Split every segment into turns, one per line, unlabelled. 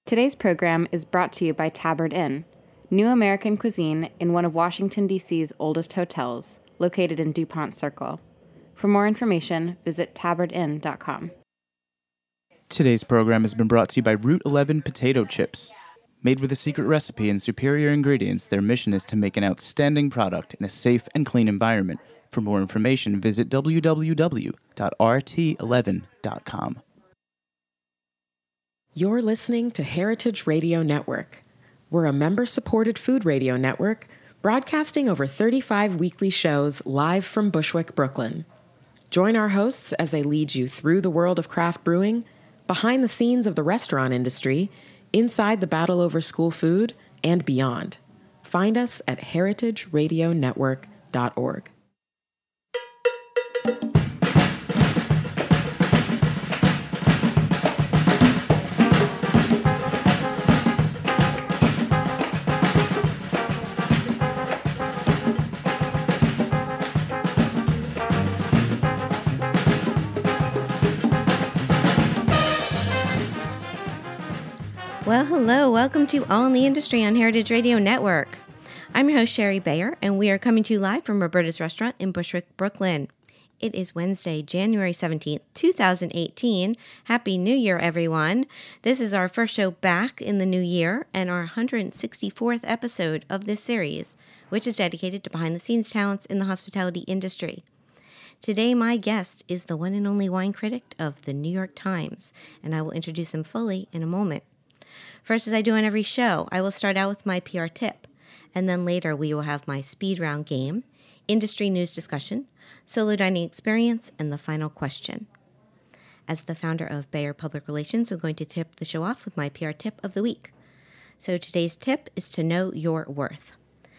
Today's program is brought to you by Tabard Inn, new American cuisine in one of Washington, D.C.'s oldest hotels, located in DuPont Circle. For more information, visit tabardinn.com.
Today's program has been brought to you by Route 11 Potato Chips. Made with a secret recipe and superior ingredients, their mission is to make an outstanding product in a safe and clean environment. For more information, visit www.rt11.com.
You're listening to Heritage Radio Network. We're a member-supported food radio network broadcasting over 35 weekly shows live from Bushwick, Brooklyn. Join our hosts as they lead you through the world of craft brewing, behind the scenes of the restaurant industry, inside the battle over school food, and beyond. Find us at heritageradionetwork.org.
Well, hello. Welcome to All in the Industry on Heritage Radio Network. I'm your host, Sherry Bayer, and we are coming to you live from Roberta's Restaurant in Bushwick, Brooklyn. It is Wednesday, January 17th, 2018. Happy New Year, everyone. This is our first show back in the new year and our 164th episode of this series, which is dedicated to behind-the-scenes talents in the hospitality industry. Today, my guest is the one and only wine critic of the New York Times, and I will introduce him fully in a moment. First, as I do on every show, I will start out with my PR tip, and then later we will have my speed round game, industry news discussion, solo dining experience, and the final question. As the founder of Bayer Public Relations, I'm going to tip the show off with my PR tip of the week. So today's tip is to know your worth.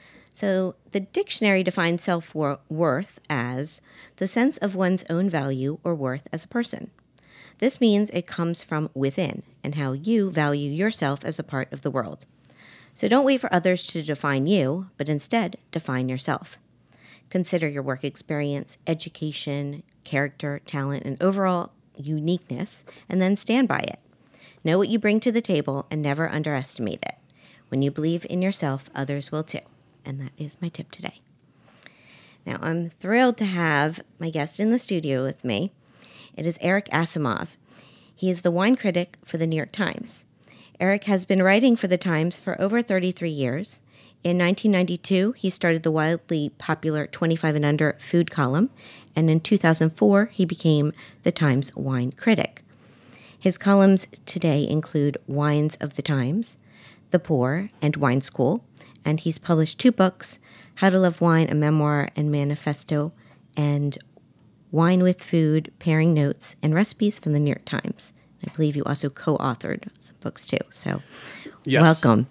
So the dictionary defines self-worth as the sense of one's own value or worth as a person. This means it comes from within and how you value yourself as a part of the world. So don't wait for others to define you, but instead define yourself. Consider your work experience, education, character, talent, and overall uniqueness, and then stand by it. Know what you bring to the table and never underestimate it. When you believe in yourself, others will too. And that is my tip today. Now, I'm thrilled to have my guest in the studio with me. It is Eric Asimov. He is the wine critic for the New York Times. Eric has been writing for the Times for over 33 years. In 1992, he started the wildly popular 25 and Under food column, and in 2004, he became the Times wine critic. His columns today include Wines of the Times, The Pour, and Wine School, and he's published 2 books, How to Love Wine, a Memoir and Manifesto, and Wine with Food, Pairing Notes, and Recipes from the New York Times. I believe you also co-authored some books too, so yes. Welcome.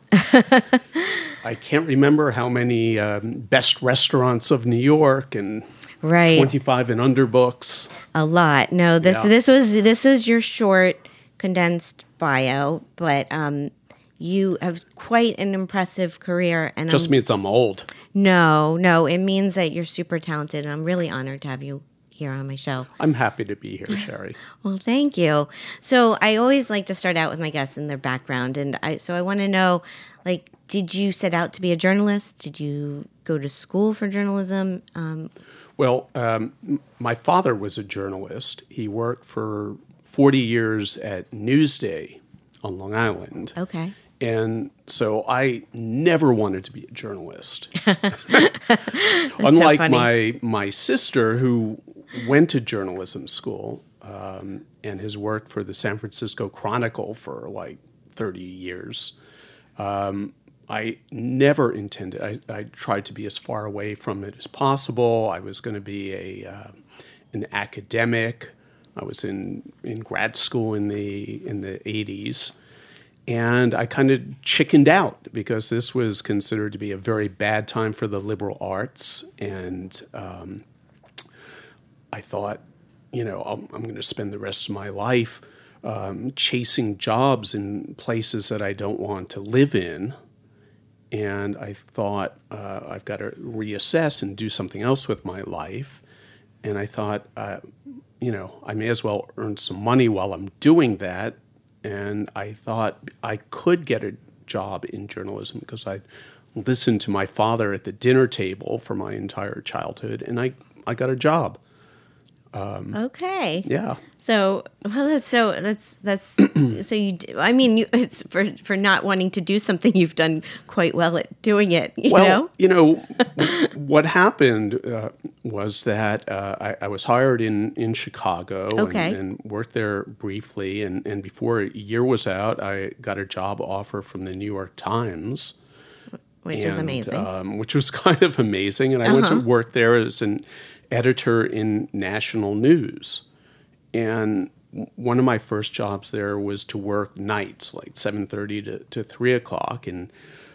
I can't remember how many best restaurants of New York and 25 and under books.
A lot. No, this was your short, condensed bio, but you have quite an impressive career. And
just means I'm old.
No, it means that you're super talented, and I'm really honored to have you here on my show.
I'm happy to be here, Sherry.
Well, thank you. So I always like to start out with my guests and their background, and I want to know, did you set out to be a journalist? Did you go to school for journalism?
My father was a journalist. He worked for 40 years at Newsday on Long Island.
Okay.
And so I never wanted to be a journalist. Unlike my sister, who went to journalism school and has worked for the San Francisco Chronicle for 30 years. I never intended. I tried to be as far away from it as possible. I was going to be an academic. I was in grad school in the 80s. And I kind of chickened out because this was considered to be a very bad time for the liberal arts. And I thought, I'm going to spend the rest of my life chasing jobs in places that I don't want to live in. And I thought I've got to reassess and do something else with my life. And I thought, I may as well earn some money while I'm doing that. and I thought I could get a job in journalism because I'd listened to my father at the dinner table for my entire childhood, and I got a job.
Okay.
Yeah.
So, well, so I mean, it's for not wanting to do something you've done quite well at doing it. You know,
what happened was that I was hired in Chicago and worked there briefly, and before a year was out, I got a job offer from the New York Times.
Which is amazing.
Which was kind of amazing. And I went to work there as an editor in national news. And one of my first jobs there was to work nights, like 7:30 to 3 o'clock. And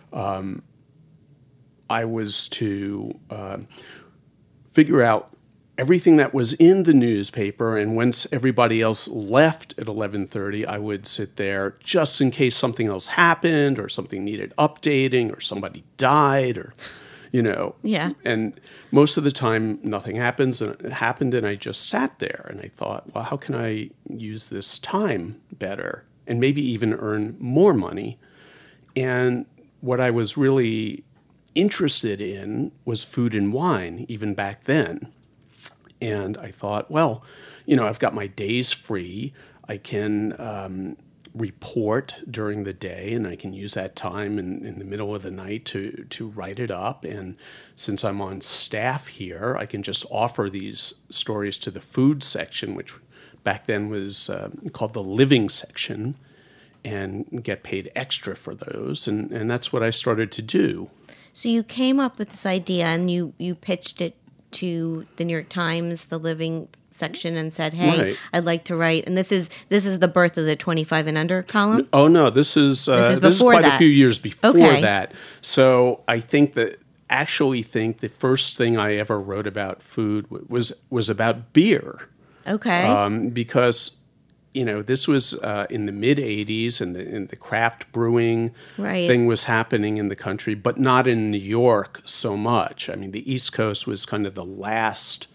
I was to figure out everything that was in the newspaper, and once everybody else left at 11:30, I would sit there just in case something else happened or something needed updating or somebody died or,
Yeah.
And most of the time, nothing happened, and I just sat there, and I thought, well, how can I use this time better and maybe even earn more money? And what I was really interested in was food and wine, even back then. And I thought, well, I've got my days free. I can report during the day, and I can use that time in the middle of the night to write it up. And since I'm on staff here, I can just offer these stories to the food section, which back then was called the living section, and get paid extra for those. And that's what I started to do.
So you came up with this idea, and you pitched it to the New York Times, the living section, and said, "Hey,
Right.
I'd like to write." And this is the birth of the 25 and under column.
Oh no, this is quite a few years before that. So I think the first thing I ever wrote about food was about beer.
Okay.
Because this was in the mid '80s, and the craft brewing thing was happening in the country, but not in New York so much. I mean, the East Coast was kind of the last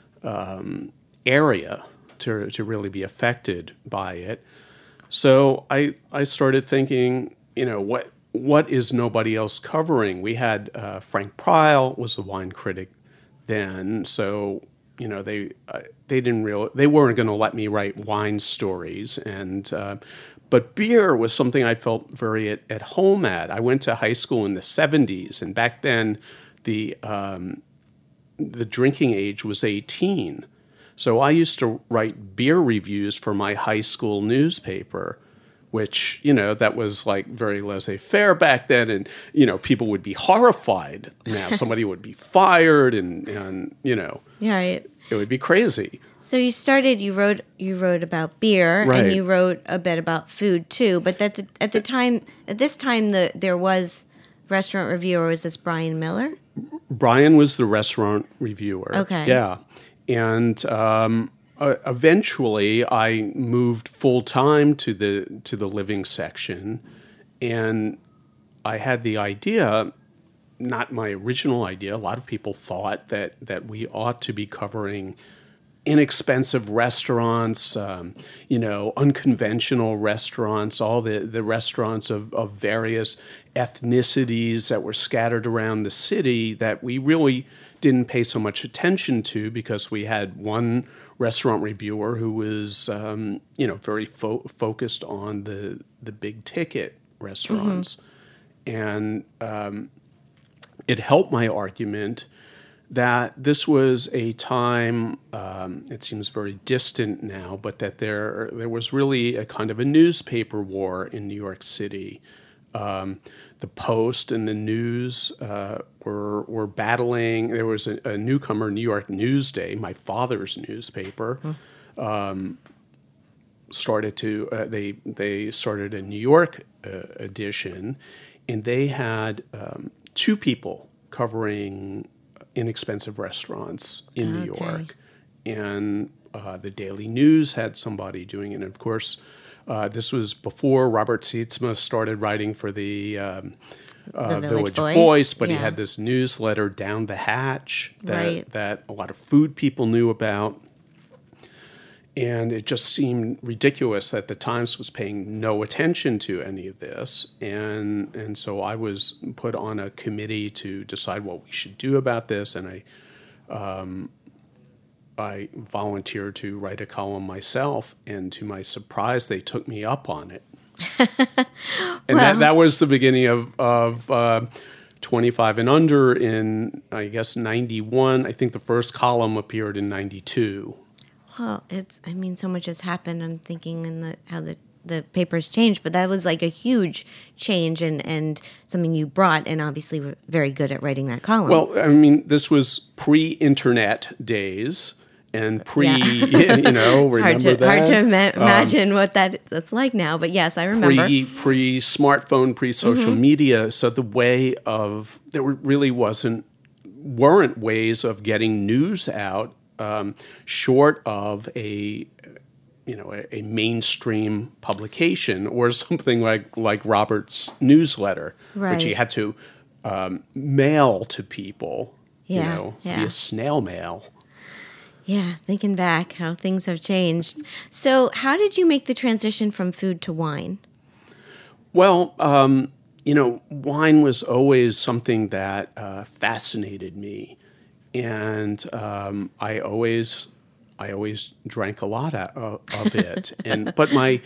area to really be affected by it. So I started thinking, what is nobody else covering? We had Frank Prile was a wine critic then, so they weren't going to let me write wine stories, but beer was something I felt very at home at. I went to high school in the 70s, and back then the drinking age was 18. So I used to write beer reviews for my high school newspaper, which, that was like very laissez-faire back then, and, people would be horrified. Now somebody would be fired, and
Yeah, right.
it would be crazy.
So you wrote about beer,
Right.
and you wrote a bit about food too. But at this time, there was restaurant reviewer. Was this Brian Miller?
Brian was the restaurant reviewer.
Okay.
Yeah. And eventually I moved full time to the living section, and I had the idea, not my original idea. A lot of people thought that we ought to be covering inexpensive restaurants, unconventional restaurants, all the restaurants of various ethnicities that were scattered around the city that we really didn't pay so much attention to because we had one restaurant reviewer who was, very focused on the big ticket restaurants. Mm-hmm. And it helped my argument that this was a time, it seems very distant now, but that there was really a kind of a newspaper war in New York City. The Post and the News were battling. There was a newcomer, New York Newsday, my father's newspaper, they started a New York edition, and they had two people covering inexpensive restaurants in New York, and the Daily News had somebody doing it. And of course, this was before Robert Sietsma started writing for the Village Voice, but he had this newsletter, Down the Hatch, that a lot of food people knew about. And it just seemed ridiculous that the Times was paying no attention to any of this. And so I was put on a committee to decide what we should do about this. And I volunteered to write a column myself. And to my surprise, they took me up on it. And that was the beginning of 25 and Under in, I guess, 91. I think the first column appeared in 92.
Well, so much has happened. I'm thinking in how the paper's changed, but that was like a huge change and something you brought, and obviously were very good at writing that column.
Well, this was pre-internet days and remember
hard to imagine what that's like now, but yes, I remember.
Pre-smartphone, pre-social media, so there really weren't ways of getting news out short of a mainstream publication or something like Robert's newsletter, which he had to mail to people, via snail mail.
Yeah, thinking back how things have changed. So how did you make the transition from food to wine?
Well, wine was always something that fascinated me. And I always drank a lot of it. But I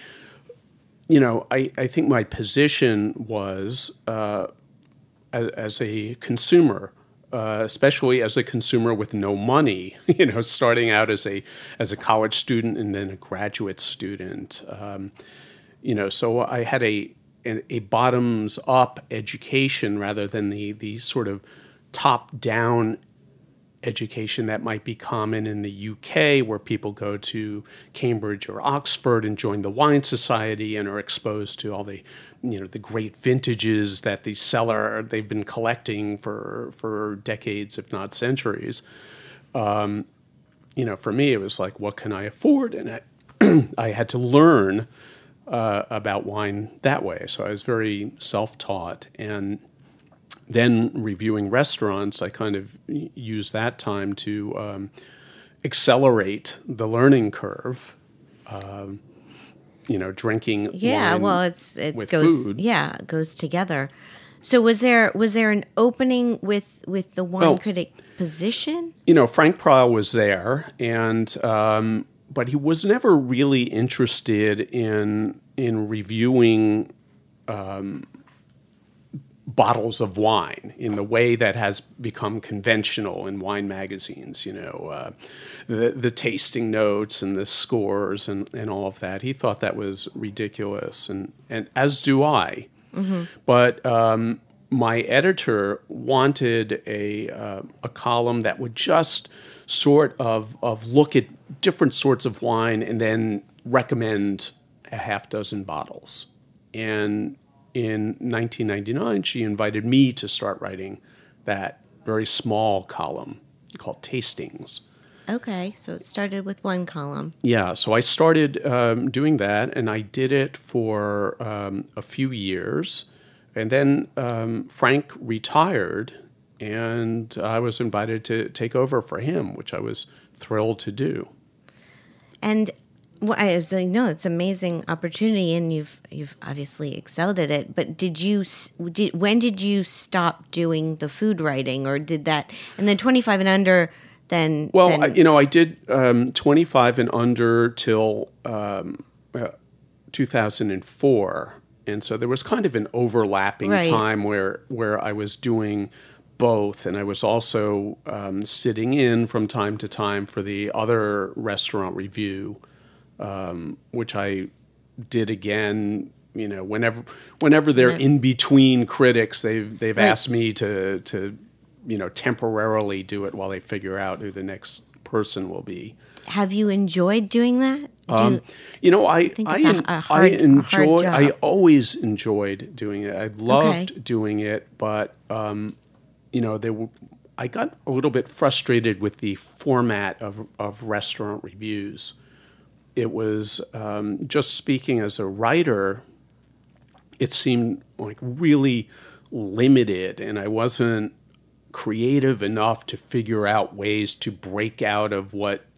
think my position was as a consumer, especially as a consumer with no money. Starting out as a college student and then a graduate student. So I had a bottoms up education rather than the sort of top down education that might be common in the UK, where people go to Cambridge or Oxford and join the wine society and are exposed to all the great vintages that the cellar they've been collecting for decades, if not centuries. For me, it was like, what can I afford? And I had to learn about wine that way. So I was very self-taught. And then reviewing restaurants, I kind of used that time to accelerate the learning curve. Drinking wine with food.
Yeah, it goes together. So was there an opening with the wine critic position?
Frank Prial was there, and but he was never really interested in reviewing bottles of wine in the way that has become conventional in wine magazines, the tasting notes and the scores and all of that. He thought that was ridiculous, and as do I. Mm-hmm. But my editor wanted a column that would just sort of look at different sorts of wine and then recommend a half dozen bottles. And in 1999, she invited me to start writing that very small column called Tastings.
Okay, so it started with one column.
Yeah, so I started doing that, and I did it for a few years. And then Frank retired, and I was invited to take over for him, which I was thrilled to do.
And I was like, no, it's an amazing opportunity, and you've obviously excelled at it. But when did you stop doing the food writing, or did that? And then 25 and Under, then. Well,
I did 25 and Under till 2004, and so there was kind of an overlapping time where I was doing both, and I was also sitting in from time to time for the other restaurant review. Which I did again, whenever they're in between critics, they've asked me to temporarily do it while they figure out who the next person will be.
Have you enjoyed doing that?
I always enjoyed doing it. I loved doing it, but I got a little bit frustrated with the format of restaurant reviews. It was just speaking as a writer, it seemed like really limited, and I wasn't creative enough to figure out ways to break out of what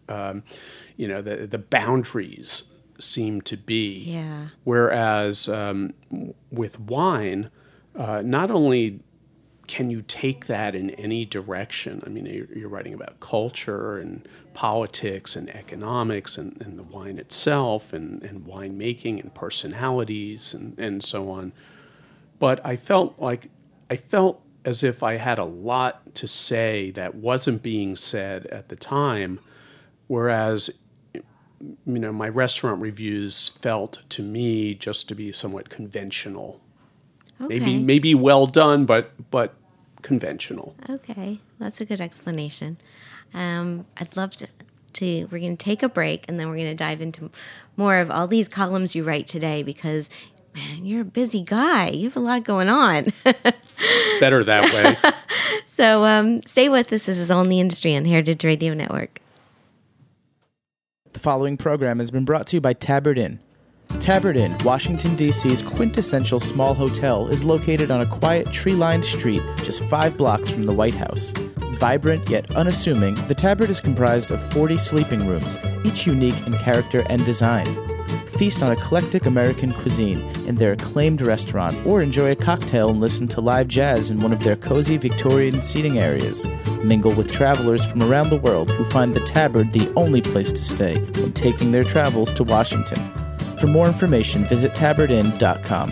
the boundaries seem to be.
Yeah.
Whereas with wine, not only can you take that in any direction, I mean, you're writing about culture and politics and economics and the wine itself and winemaking and personalities and so on. But I felt as if I had a lot to say that wasn't being said at the time, whereas my restaurant reviews felt to me just to be somewhat conventional.
Okay.
Maybe well done, but conventional.
Okay, that's a good explanation. I'd love to. We're going to take a break, and then we're going to dive into more of all these columns you write today because, man, you're a busy guy. You have a lot going on.
It's better that way.
So stay with us. This is On the Industry on Heritage Radio Network.
The following program has been brought to you by Tabard Inn. Tabard Inn, Washington, D.C.'s quintessential small hotel, is located on a quiet, tree-lined street just 5 blocks from the White House. Vibrant yet unassuming, the Tabard is comprised of 40 sleeping rooms, each unique in character and design. Feast on eclectic American cuisine in their acclaimed restaurant, or enjoy a cocktail and listen to live jazz in one of their cozy Victorian seating areas. Mingle with travelers from around the world who find the Tabard the only place to stay when taking their travels to Washington. For more information, visit tabardinn.com.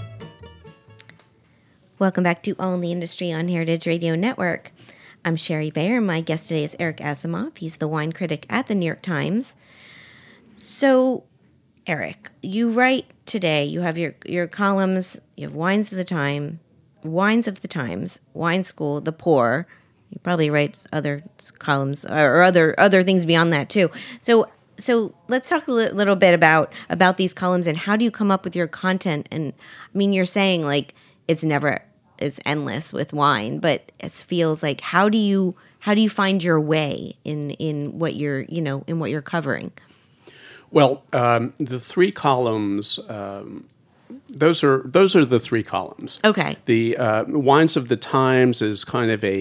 Welcome back to On the Industry on Heritage Radio Network. I'm Sherry Bayer. My guest today is Eric Asimov. He's the wine critic at the New York Times. So, Eric, you write today, you have your columns, you have Wines of the Times, Wine School, The Pour. You probably write other columns or other things beyond that too. So let's talk a little bit about these columns and how do you come up with your content? And I mean, you're saying like it's endless with wine, but it feels like how do you find your way in what you're covering?
Well, the 3 columns, those are the 3 columns.
Okay.
The Wines of the Times is kind of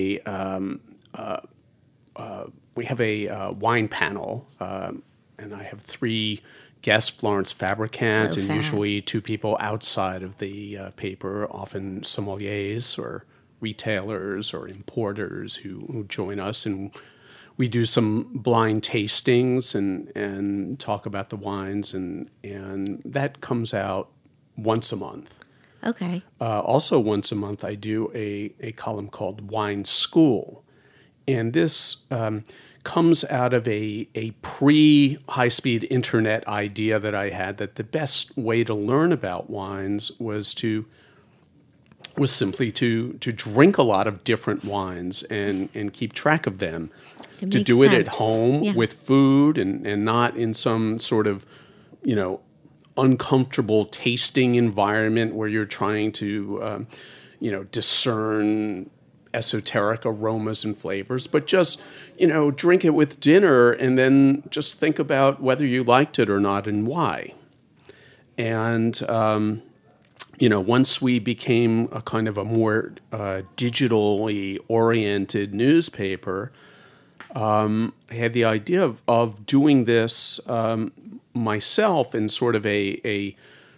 we have a wine panel, and I have 3 guests, Florence Fabricant, and usually 2 people outside of the paper, often sommeliers or retailers or importers who join us, and we do some blind tastings and talk about the wines, and that comes out once a month.
Okay.
Also once a month, I do a column called Wine School, and this comes out of a pre-high-speed internet idea that I had that the best way to learn about wines was simply to drink a lot of different wines and keep track of them. To do it at home with food and not in some sort of, uncomfortable tasting environment where you're trying to, discern esoteric aromas and flavors, but just, drink it with dinner and then just think about whether you liked it or not and why. And, once we became a kind of a more digitally oriented newspaper, I had the idea of doing this myself in sort of a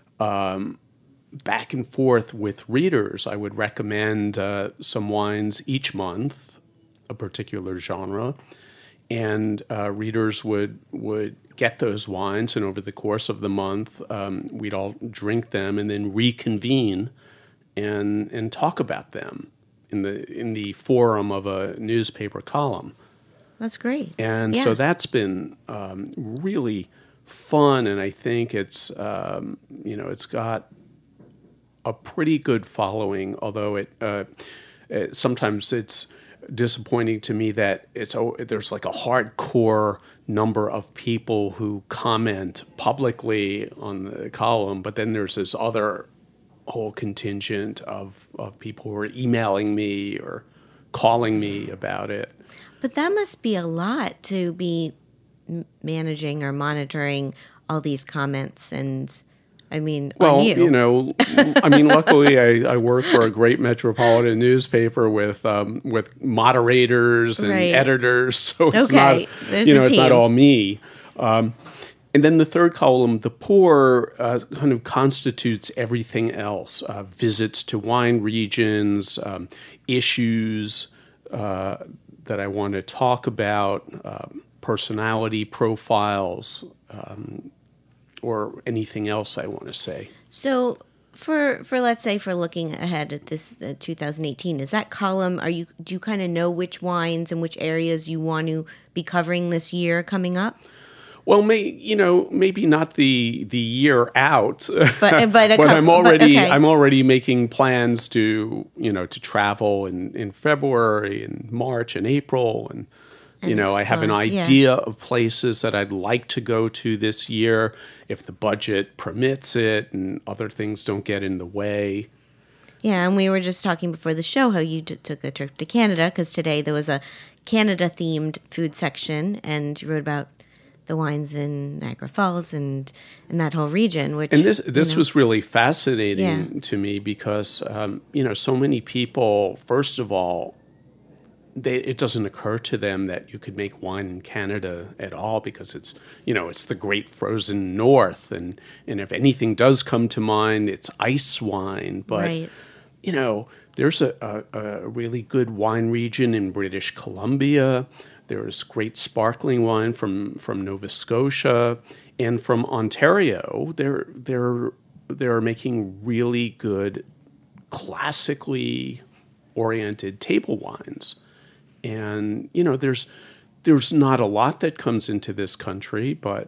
back and forth with readers. I would recommend some wines each month, a particular genre, and readers would get those wines, and over the course of the month, we'd all drink them and then reconvene and talk about them in the forum of a newspaper column.
That's great.
And so that's been really fun, and I think it's it's got a pretty good following. Although it sometimes it's disappointing to me that there's like a hardcore number of people who comment publicly on the column, but then there's this other whole contingent of people who are emailing me or calling me about it.
But that must be a lot to be managing or monitoring all these comments and I mean,
Well,
on you.
I mean, luckily I work for a great metropolitan newspaper with moderators and
Right.
editors, so it's
Okay,
not,
there's a
it's not
team.
all me. And then the third column, the pour, kind of constitutes everything else: visits to wine regions, issues that I want to talk about, personality profiles, or anything else I want to say.
So for let's say for looking ahead at this 2018, is that column? Do you kind of know which wines and which areas you want to be covering this year coming up?
Well, maybe not the year out,
But
I'm already
okay.
I'm already making plans to to travel in February and March and April, and I have an
explore, yeah.
idea of places that I'd like to go to this year if the budget permits it and other things don't get in the way.
Yeah, and we were just talking before the show how you took a trip to Canada because today there was a Canada-themed food section, and you wrote about the wines in Niagara Falls and that whole region. Which
And this was really fascinating
Yeah.
to me because so many people, first of all, it doesn't occur to them that you could make wine in Canada at all because it's the great frozen north, and if anything does come to mind, it's ice wine. But
Right.
there's a really good wine region in British Columbia. There's great sparkling wine from Nova Scotia and from Ontario. They're making really good, classically oriented table wines. And there's not a lot that comes into this country, but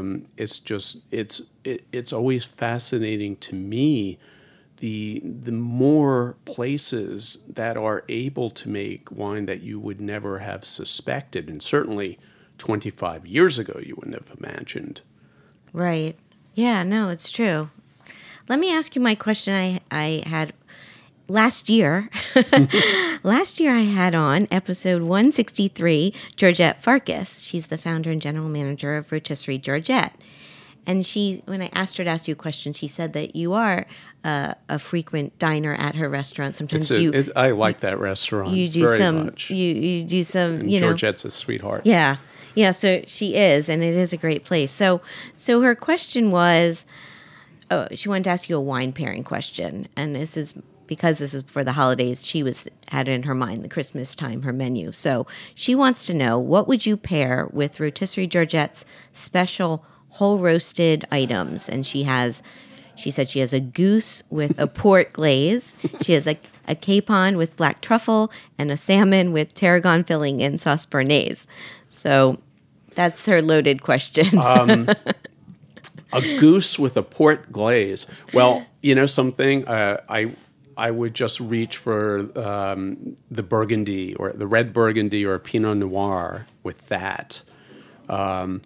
it's always fascinating to me the more places that are able to make wine that you would never have suspected, and certainly 25 years ago you wouldn't have imagined.
Right. Yeah, no, it's true. Let me ask you my question I had last year. Last year I had on episode 163 Georgette Farkas. She's the founder and general manager of Rotisserie Georgette. And when I asked her to ask you a question, she said that you are a frequent diner at her restaurant. Sometimes
I like that restaurant
you do
very
some
much.
you do some
And Georgette's a sweetheart.
Yeah. Yeah, so she is, and it is a great place. So her question was, she wanted to ask you a wine pairing question, and this is because this is for the holidays. She had it in her mind, the Christmas time, her menu. So she wants to know, what would you pair with Rotisserie Georgette's special whole roasted items? And she said she has a goose with a port glaze. She has a capon with black truffle and a salmon with tarragon filling and sauce béarnaise. So that's her loaded question.
A goose with a port glaze. Well, something, I would just reach for the Burgundy or the red Burgundy or Pinot Noir with that. And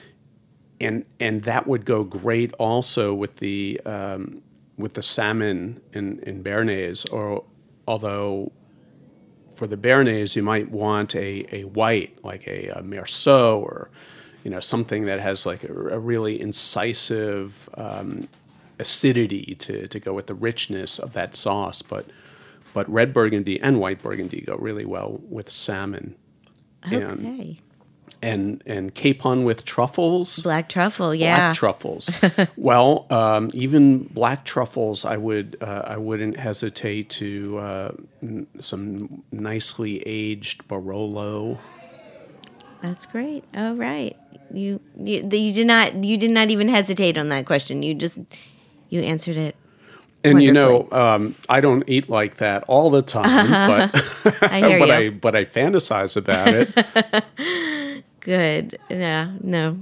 that would go great also with the salmon in Béarnaise. Or although for the Béarnaise you might want a white like a Meursault or something that has like a really incisive acidity to go with the richness of that sauce. But red Burgundy and white Burgundy go really well with salmon.
Okay.
And capon with truffles.
Black truffle, yeah.
Black truffles. Well, even black truffles, I wouldn't hesitate to some nicely aged Barolo.
That's great. All right. You did not even hesitate on that question. You answered it.
And
wonderfully.
I don't eat like that all the time, but
I hear you.
but I fantasize about it.
Good. Yeah. No,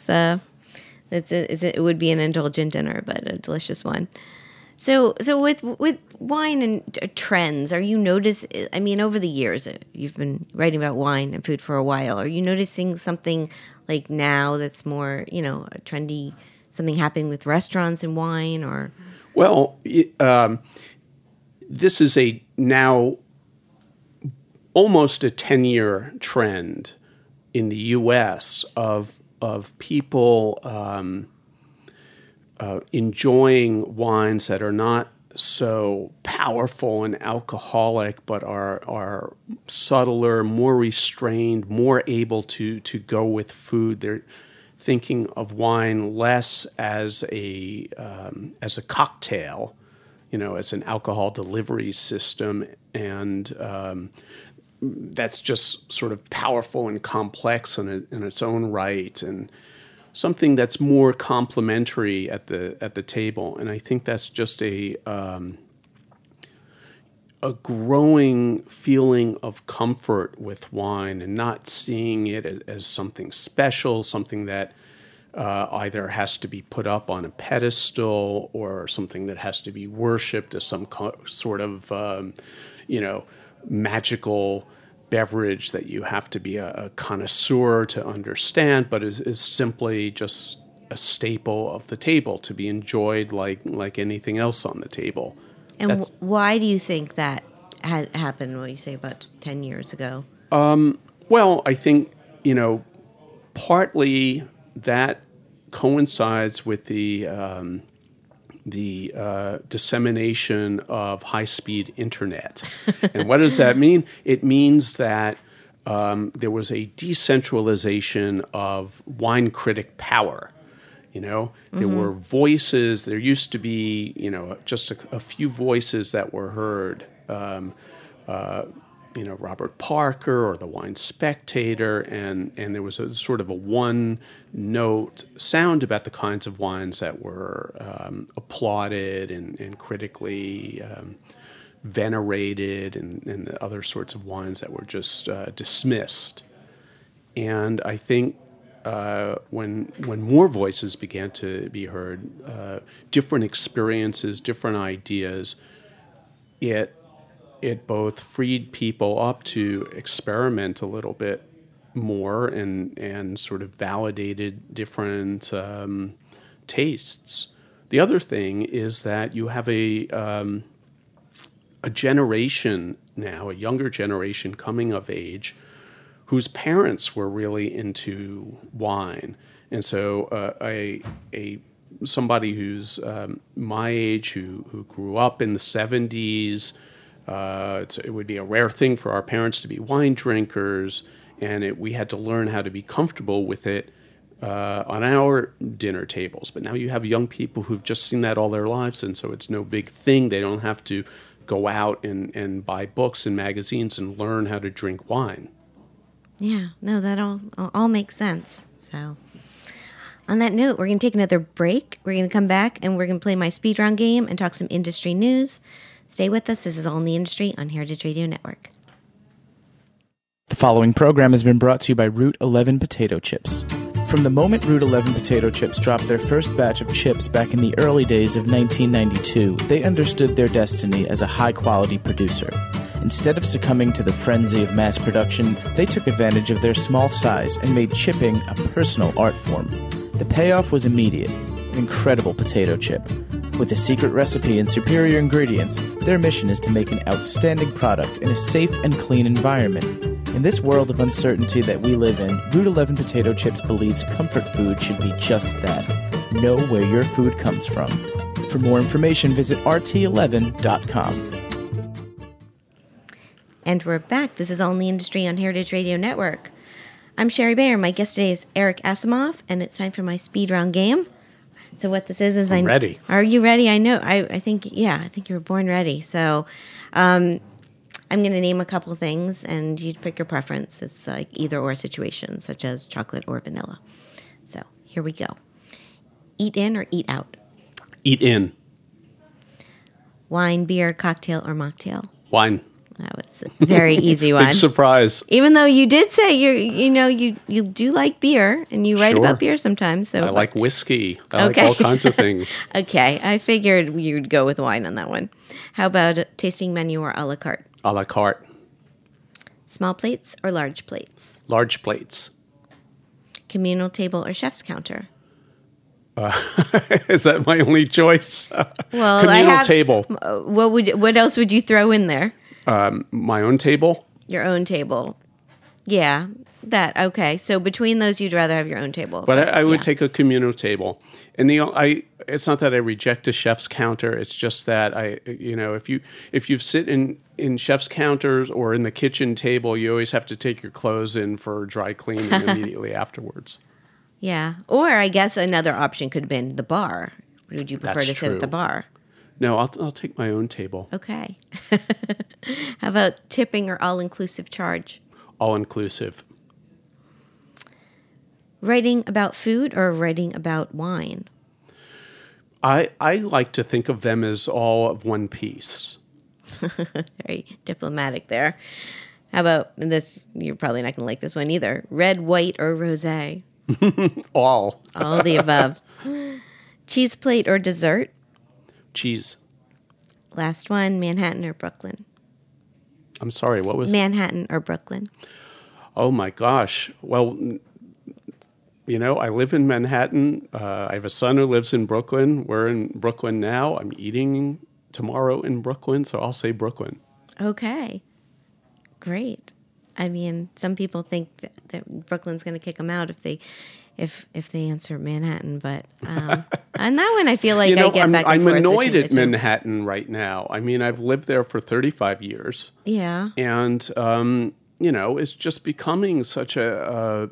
it would be an indulgent dinner, but a delicious one. So with wine and trends, are you over the years, you've been writing about wine and food for a while. Are you noticing something like now that's more, trendy, something happening with restaurants and wine or?
Well, this is a now almost a 10-year trend in the U.S. of people enjoying wines that are not so powerful and alcoholic, but are subtler, more restrained, more able to go with food. They're thinking of wine less as a cocktail, as an alcohol delivery system, and that's just sort of powerful and complex in its own right, and something that's more complementary at the table. And I think that's just a growing feeling of comfort with wine, and not seeing it as something special, something that either has to be put up on a pedestal or something that has to be worshipped as some sort of magical beverage that you have to be a connoisseur to understand, but is simply just a staple of the table to be enjoyed like anything else on the table.
And why do you think that had happened, what you say, about 10 years ago?
Well, I think, partly that coincides with the dissemination of high-speed internet. And what does that mean? It means that there was a decentralization of wine critic power. There were voices. There used to be, just a few voices that were heard. Robert Parker or the Wine Spectator, and there was a sort of a one-note sound about the kinds of wines that were applauded and critically venerated, and the other sorts of wines that were just dismissed. And I think when more voices began to be heard, different experiences, different ideas, it both freed people up to experiment a little bit more and sort of validated different tastes. The other thing is that you have a generation now, a younger generation coming of age, whose parents were really into wine. And so somebody who's my age, who grew up in the 70s, it would be a rare thing for our parents to be wine drinkers, and we had to learn how to be comfortable with it on our dinner tables. But now you have young people who've just seen that all their lives, and so it's no big thing. They don't have to go out and buy books and magazines and learn how to drink wine.
Yeah, no, that all makes sense. So on that note, we're going to take another break. We're going to come back, and we're going to play my speed round game and talk some industry news. Stay with us. This is All in the Industry on Heritage Radio Network.
The following program has been brought to you by Route 11 Potato Chips. From the moment Route 11 Potato Chips dropped their first batch of chips back in the early days of 1992, they understood their destiny as a high-quality producer. Instead of succumbing to the frenzy of mass production, they took advantage of their small size and made chipping a personal art form. The payoff was immediate: an incredible potato chip. With a secret recipe and superior ingredients, their mission is to make an outstanding product in a safe and clean environment. In this world of uncertainty that we live in, Route 11 Potato Chips believes comfort food should be just that. Know where your food comes from. For more information, visit rt11.com.
And we're back. This is All in the Industry on Heritage Radio Network. I'm Sherry Bayer. My guest today is Eric Asimov, and it's time for my speed round game. So what this is
I'm ready.
Are you ready? I know. I think you were born ready. So I'm going to name a couple of things, and you pick your preference. It's like either or situation, such as chocolate or vanilla. So here we go. Eat in or eat out?
Eat in.
Wine, beer, cocktail, or mocktail?
Wine.
That was a very easy one.
Big surprise.
Even though you did say you do like beer, and you write
Sure.
about beer sometimes. So
I like whiskey. I like all kinds of things.
Okay, I figured you'd go with wine on that one. How about tasting menu or a la carte?
A la carte.
Small plates or large plates?
Large plates.
Communal table or chef's counter?
Is that my only choice?
Well,
Communal table.
What else would you throw in there?
My own table.
Your own table. Yeah, that. Okay, so between those, you'd rather have your own table.
But I would take a communal table. And it's not that I reject a chef's counter. It's just that if you sit in chef's counters or in the kitchen table, you always have to take your clothes in for dry cleaning immediately afterwards.
Yeah. Or I guess another option could have been the bar. Would you prefer
That's
to sit at the
true.
bar?
No, I'll take my own table.
Okay. How about tipping or all-inclusive charge?
All inclusive.
Writing about food or writing about wine?
I like to think of them as all of one piece.
Very diplomatic there. How about this? You're probably not going to like this one either. Red, white, or rosé?
All.
All the above. Cheese plate or dessert?
Cheese.
Last one, Manhattan or Brooklyn?
I'm sorry, what was
Manhattan or Brooklyn?
Oh my gosh. Well, I live in Manhattan. I have a son who lives in Brooklyn. We're in Brooklyn now. I'm eating tomorrow in Brooklyn, so I'll say Brooklyn.
Okay. Great. I mean, some people think that Brooklyn's going to kick them out if they answer Manhattan, but on that one, I feel like I get back and
I'm
forth
annoyed
between
at
the two.
Manhattan right now. I mean, I've lived there for 35 years.
Yeah.
And, it's just becoming such a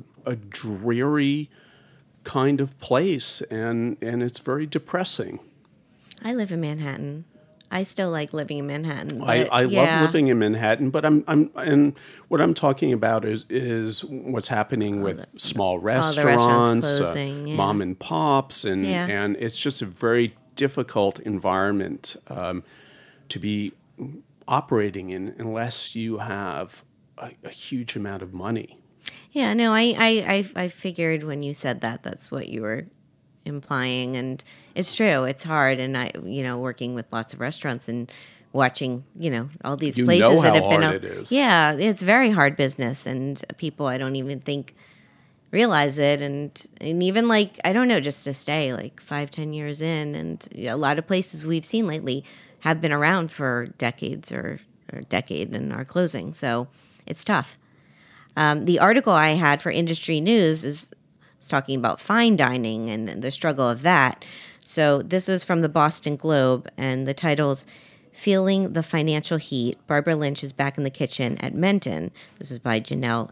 dreary kind of place, and it's very depressing.
I live in Manhattan. I still like living in Manhattan.
I love living in Manhattan, but and what I'm talking about is what's happening with small restaurants,
closing,
mom and pops, and
Yeah.
it's just a very difficult environment to be operating in unless you have a huge amount of money.
Yeah, no, I figured when you said that, that's what you were implying, and it's true. It's hard, and working with lots of restaurants and watching, all these places
know
that
how
have been
hard it is.
Yeah, it's very hard business, and people I don't even think realize it, and even I don't know, just to stay 5-10 years in, and a lot of places we've seen lately have been around for decades or a decade and are closing, so it's tough. The article I had for Industry News is talking about fine dining and the struggle of that. So this was from the Boston Globe, and the title's Feeling the Financial Heat. Barbara Lynch is back in the kitchen at Menton. This is by Janelle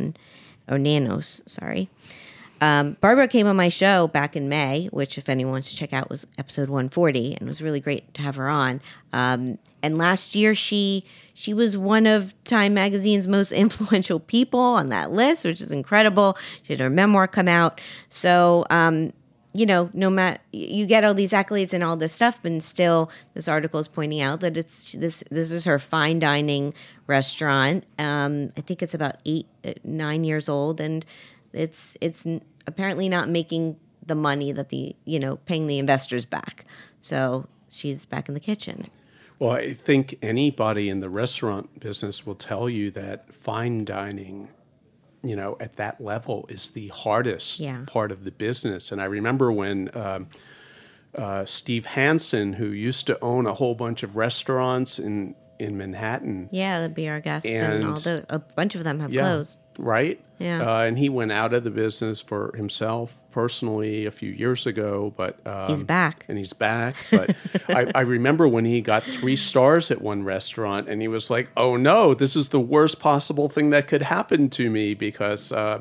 Nanos, sorry. Barbara came on my show back in May, which if anyone wants to check out was episode 140, and it was really great to have her on. And last year she was one of Time Magazine's most influential people on that list, which is incredible. She had her memoir come out. So, no matter, you get all these accolades and all this stuff, but still this article is pointing out that this is her fine dining restaurant. I think it's about 9 years old, and it's apparently not making the money that paying the investors back. So she's back in the kitchen.
Well, I think anybody in the restaurant business will tell you that fine dining, at that level is the hardest part of the business. And I remember when Steve Hansen, who used to own a whole bunch of restaurants in Manhattan.
Yeah, the Be Our Guest and a bunch of them have closed.
Right?
Yeah.
And he went out of the business for himself personally a few years ago, but
he's back.
And he's back. But I remember when he got 3 stars at one restaurant, and he was like, "Oh no, this is the worst possible thing that could happen to me," because that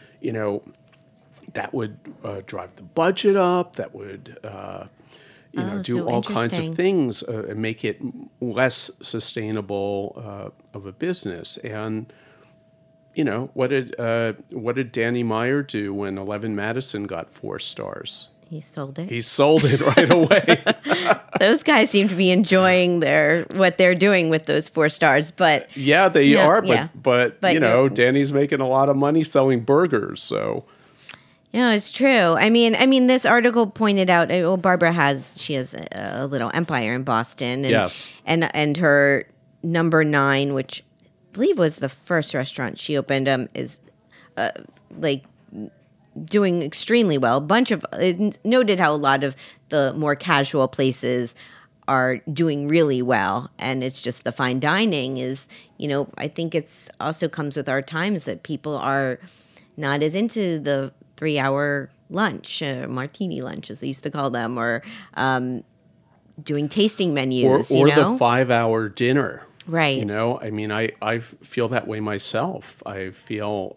would drive the budget up. That would do
so
all kinds of
interesting.
things and make it less sustainable of a business. And what did Danny Meyer do when 11 Madison got 4 stars?
He sold it.
He sold it right away.
Those guys seem to be enjoying what they're doing with those 4 stars, but
Yeah, they are, but
But
Danny's making a lot of money selling burgers, so
it's true. I mean, this article pointed out. Well, Barbara has a little empire in Boston, and,
Yes.
and her number 9, which I believe was the first restaurant she opened, is doing extremely well. It noted how a lot of the more casual places are doing really well, and it's just the fine dining is, I think it's also comes with our times that people are not as into the 3-hour lunch, martini lunch, as they used to call them, or doing tasting menus,
or
you know?
the 5-hour dinner.
Right.
You know, I mean, I feel that way myself. I feel,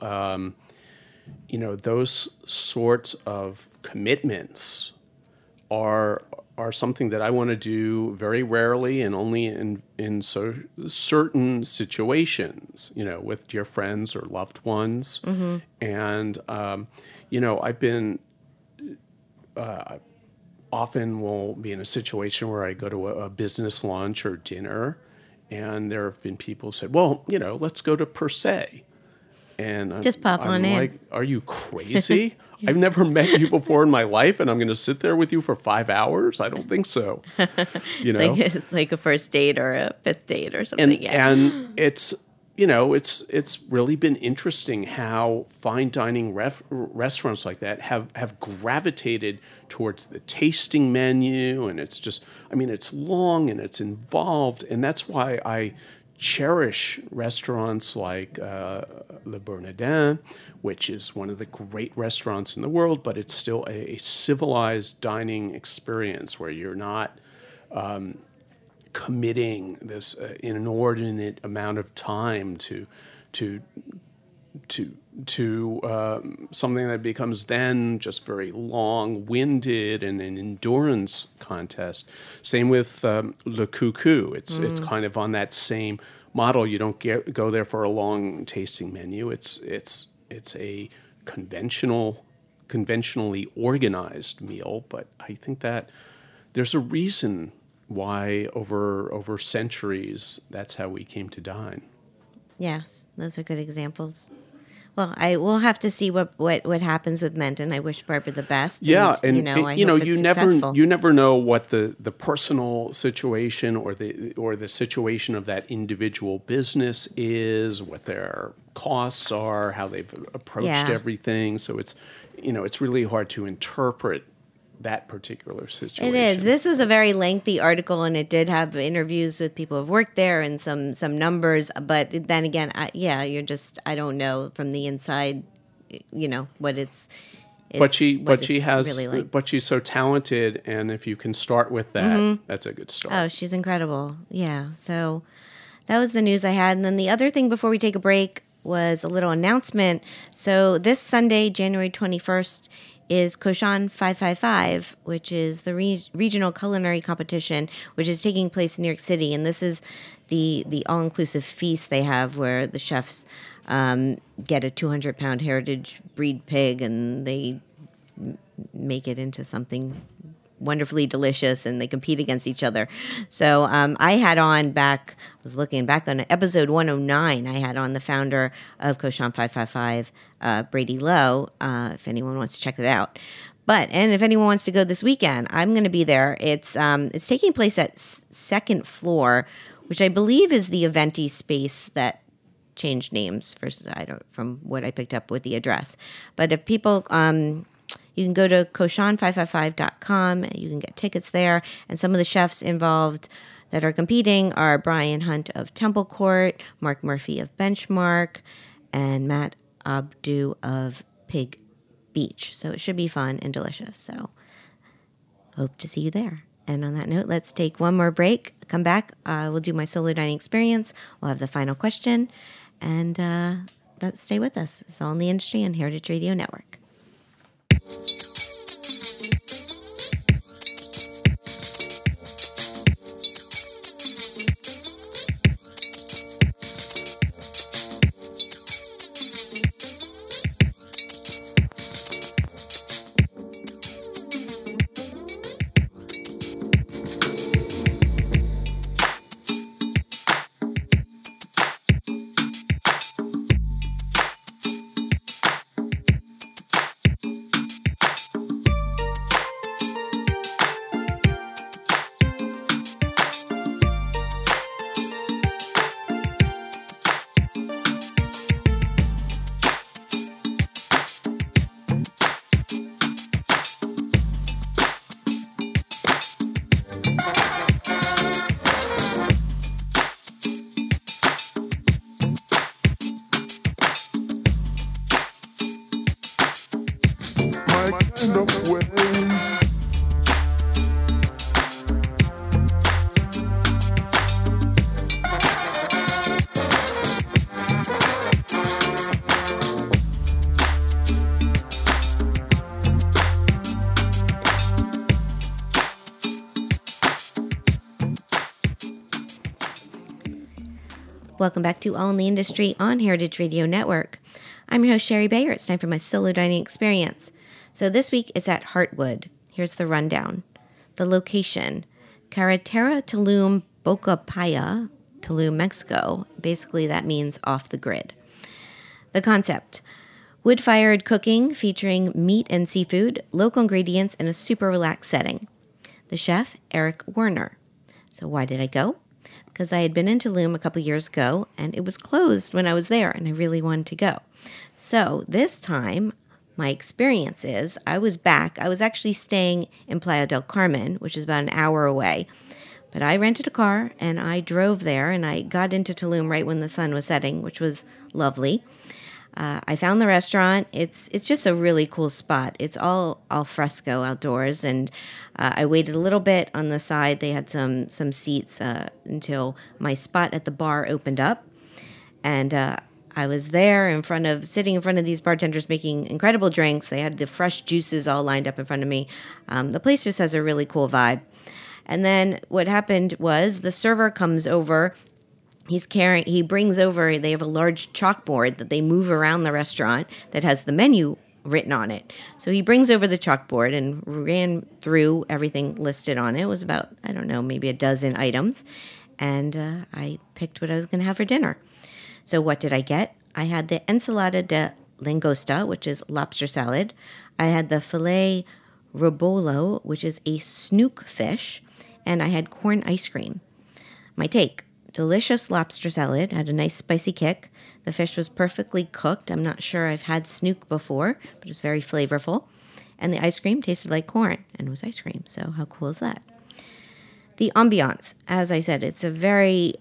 those sorts of commitments are something that I want to do very rarely and only in certain situations, with dear friends or loved ones. Mm-hmm. And, I've been often will be in a situation where I go to a business lunch or dinner, and there have been people who said, well, let's go to Per Se. And
just pop on in.
Like, are you crazy? I've never met you before in my life, and I'm going to sit there with you for 5 hours? I don't think so.
It's like a first date or a fifth date or something.
And it's it's really been interesting how fine dining restaurants like that have gravitated towards the tasting menu, and it's just, it's long and it's involved, and that's why I cherish restaurants like Le Bernardin, which is one of the great restaurants in the world, but it's still a civilized dining experience where you're not committing this inordinate amount of time to something that becomes then just very long-winded and an endurance contest. Same with Le Coucou. It's kind of on that same model. You don't go there for a long tasting menu. It's a conventionally organized meal, but I think that there's a reason why over centuries that's how we came to dine.
Yes, those are good examples. Well, I will have to see what happens with Menton. I wish Barbara the best.
Yeah,
and I hope it's successful.
You never know what the personal situation or the situation of that individual business is, what their costs are, how they've approached everything. So it's it's really hard to interpret that particular situation.
It is. This was a very lengthy article, and it did have interviews with people who've worked there and some numbers. But then again, I don't know from the inside, what it's
but she's
really like.
But she's so talented, and if you can start with that, that's a good start.
Oh, she's incredible. Yeah. So that was the news I had, and then the other thing before we take a break was a little announcement. So this Sunday, January 21st. Is Koshan 555, which is the regional culinary competition, which is taking place in New York City. And this is the all-inclusive feast they have where the chefs get a 200-pound heritage breed pig and they make it into something wonderfully delicious, and they compete against each other. So I had on I was looking back on episode 109, I had on the founder of Koshan 555, Brady Lowe, if anyone wants to check it out. And if anyone wants to go this weekend, I'm going to be there. It's taking place at second floor, which I believe is the Eventi space that changed names from what I picked up with the address. But if people... you can go to koshan555.com. You can get tickets there. And some of the chefs involved that are competing are Brian Hunt of Temple Court, Mark Murphy of Benchmark, and Matt Abdu of Pig Beach. So it should be fun and delicious. So hope to see you there. And on that note, let's take one more break. Come back. We'll do my solo dining experience. We'll have the final question. And stay with us. It's All in the Industry on Heritage Radio Network. Welcome back to All in the Industry on Heritage Radio Network. I'm your host, Sherry Bayer. It's time for my solo dining experience. So this week it's at Heartwood. Here's the rundown. The location, Carretera Tulum, Boca Paya, Tulum, Mexico. Basically that means off the grid. The concept, wood-fired cooking featuring meat and seafood, local ingredients, and a super relaxed setting. The chef, Eric Werner. So why did I go? Because I had been in Tulum a couple years ago, and it was closed when I was there, and I really wanted to go. So this time, my experience is I was back. I was actually staying in Playa del Carmen, which is about an hour away. But I rented a car, and I drove there, and I got into Tulum right when the sun was setting, which was lovely. I found the restaurant. It's just a really cool spot. It's all al fresco outdoors, and I waited a little bit on the side. They had some seats until my spot at the bar opened up, and I was there sitting in front of these bartenders making incredible drinks. They had the fresh juices all lined up in front of me. The place just has a really cool vibe. And then what happened was the server comes over. He brings over, they have a large chalkboard that they move around the restaurant that has the menu written on it. So he brings over the chalkboard and ran through everything listed on it. It was about, I don't know, maybe a dozen items. And I picked what I was going to have for dinner. So what did I get? I had the ensalada de langosta, which is lobster salad. I had the filet robolo, which is a snook fish. And I had corn ice cream. My take. Delicious lobster salad, had a nice spicy kick. The fish was perfectly cooked. I'm not sure I've had snook before, but it's very flavorful. And the ice cream tasted like corn and was ice cream. So how cool is that? The ambiance, as I said, it's a very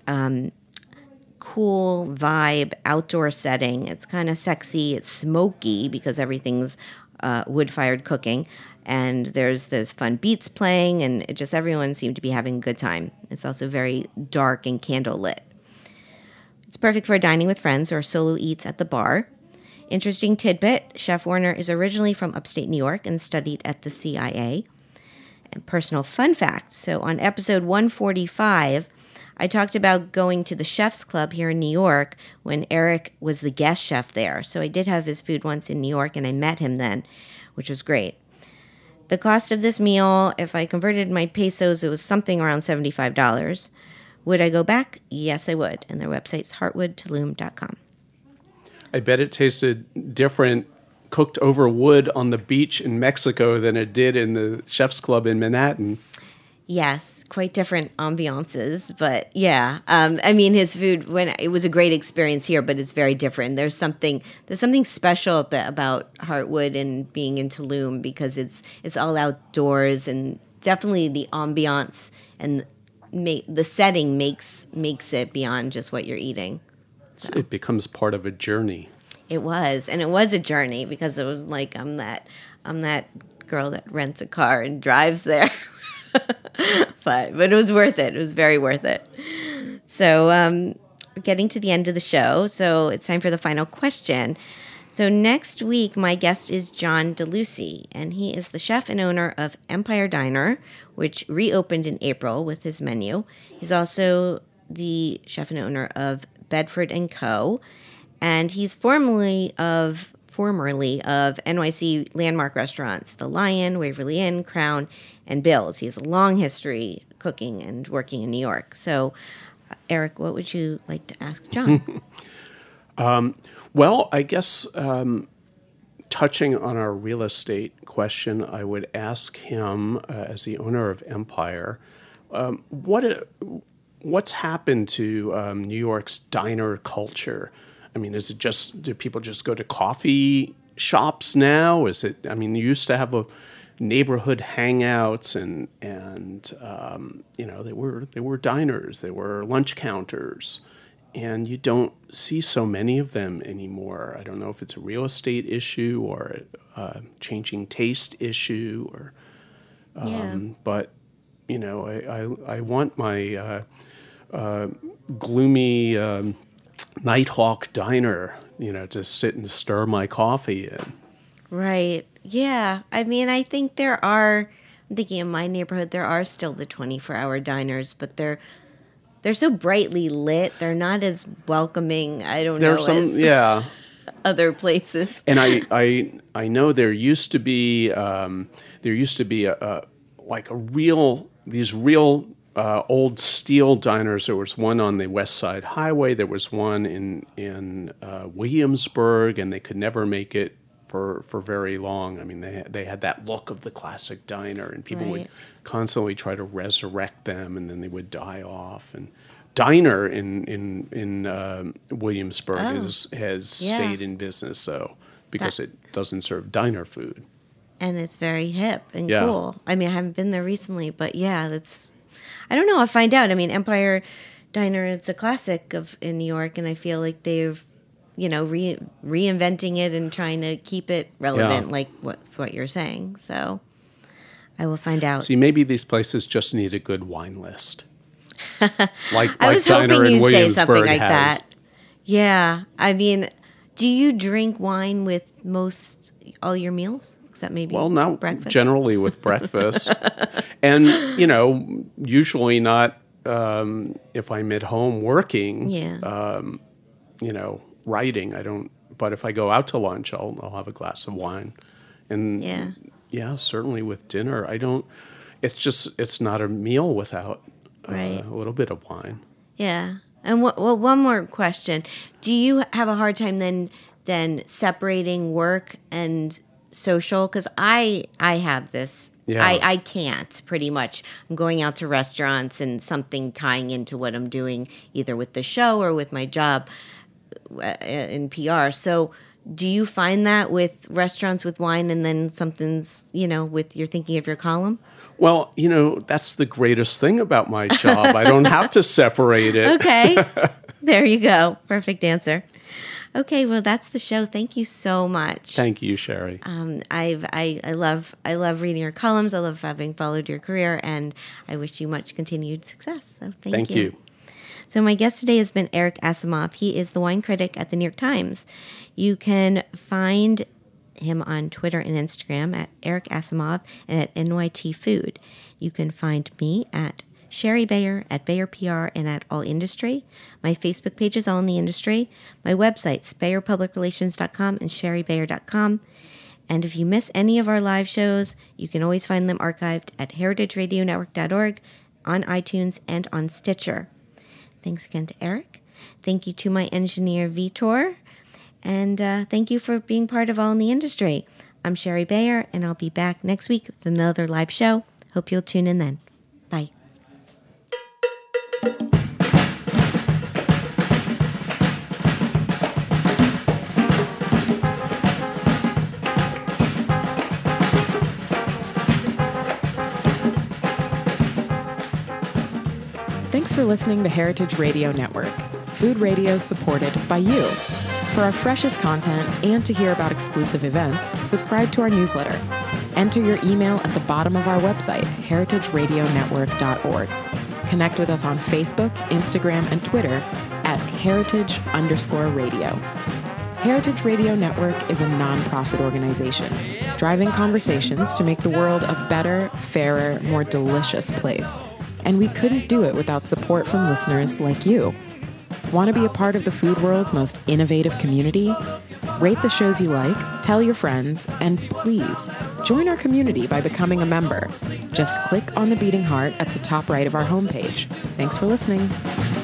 cool vibe, outdoor setting. It's kind of sexy. It's smoky because everything's wood-fired cooking. And there's fun beats playing, and everyone seemed to be having a good time. It's also very dark and candlelit. It's perfect for dining with friends or solo eats at the bar. Interesting tidbit, Chef Werner is originally from upstate New York and studied at the CIA. And personal fun fact, so on episode 145, I talked about going to the Chef's Club here in New York when Eric was the guest chef there. So I did have his food once in New York, and I met him then, which was great. The cost of this meal, if I converted my pesos, it was something around $75. Would I go back? Yes, I would. And their website's heartwoodtulum.com.
I bet it tasted different cooked over wood on the beach in Mexico than it did in the Chef's Club in Manhattan.
Yes, quite different ambiances, but yeah. I mean, his food, it was a great experience here, but it's very different. There's something special about Heartwood and being in Tulum because it's all outdoors, and definitely the ambiance and the setting makes it beyond just what you're eating. So.
It becomes part of a journey.
It was, and it was a journey because it was like I'm that girl that rents a car and drives there. but it was worth it. It was very worth it. So we're getting to the end of the show, so it's time for the final question. So next week, my guest is John DeLucy, and he is the chef and owner of Empire Diner, which reopened in April with his menu. He's also the chef and owner of Bedford & Co., and he's formerly of NYC landmark restaurants, The Lion, Waverly Inn, Crown, and Bill's. He has a long history cooking and working in New York. So, Eric, what would you like to ask John?
Well, I guess touching on our real estate question, I would ask him, as the owner of Empire, what's happened to New York's diner culture? I mean, do people just go to coffee shops now? You used to have a neighborhood hangouts and they were diners, they were lunch counters, and you don't see so many of them anymore. I don't know if it's a real estate issue or a changing taste issue but I want my gloomy Nighthawk diner, to sit and stir my coffee in.
Right. Yeah. I mean, I think I'm thinking in my neighborhood, there are still the 24-hour diners, but they're they're so brightly lit. They're not as welcoming. I don't
There's
know.
some,
as
yeah.
other places.
And I know there used to be these real old steel diners. There was one on the West Side Highway. There was one in Williamsburg, and they could never make it for very long. I mean, they had that look of the classic diner, and people would constantly try to resurrect them, and then they would die off. And diner in Williamsburg has stayed in business, so because it doesn't serve diner food.
And it's very hip and cool. I mean, I haven't been there recently, but I don't know. I'll find out. I mean, Empire Diner, it's a classic in New York, and I feel like they've, reinventing it and trying to keep it relevant, like what you're saying. So I will find out.
See, maybe these places just need a good wine list. like
I was
Diner
hoping
in
you'd say
Williamsburg
something like
has.
that. Yeah. I mean, do you drink wine with all your meals? Except maybe
not
breakfast?
Generally with breakfast. And, usually not if I'm at home working, writing. I don't, but if I go out to lunch, I'll have a glass of wine. And certainly with dinner, I don't, it's not a meal without a little bit of wine.
Yeah. And one more question. Do you have a hard time then separating work and social? Because I have this.
Yeah.
I can't, pretty much. I'm going out to restaurants and something tying into what I'm doing, either with the show or with my job in PR. So do you find that with restaurants with wine and then something's, with you're thinking of your column?
Well, that's the greatest thing about my job. I don't have to separate it.
Okay. There you go. Perfect answer. Okay, well, that's the show. Thank you so much.
Thank you, Sherry.
I love reading your columns. I love having followed your career, and I wish you much continued success. So thank you. So my guest today has been Eric Asimov. He is the wine critic at the New York Times. You can find him on Twitter and Instagram at Eric Asimov and at NYT Food. You can find me at Sherry Bayer at Bayer PR and at All Industry. My Facebook page is All in the Industry. My websites, BayerPublicRelations.com and SherryBayer.com. And if you miss any of our live shows, you can always find them archived at heritageradionetwork.org, on iTunes, and on Stitcher. Thanks again to Eric. Thank you to my engineer, Vitor. And thank you for being part of All in the Industry. I'm Sherry Bayer, and I'll be back next week with another live show. Hope you'll tune in then. Bye.
Thanks for listening to Heritage Radio Network, food radio supported by you. For our freshest content and to hear about exclusive events, subscribe to our newsletter. Enter your email at the bottom of our website, heritageradionetwork.org. Connect with us on Facebook, Instagram, and Twitter at heritage_radio. Heritage Radio Network is a nonprofit organization, driving conversations to make the world a better, fairer, more delicious place. And we couldn't do it without support from listeners like you. Want to be a part of the food world's most innovative community? Rate the shows you like, tell your friends, and please join our community by becoming a member. Just click on the beating heart at the top right of our homepage. Thanks for listening.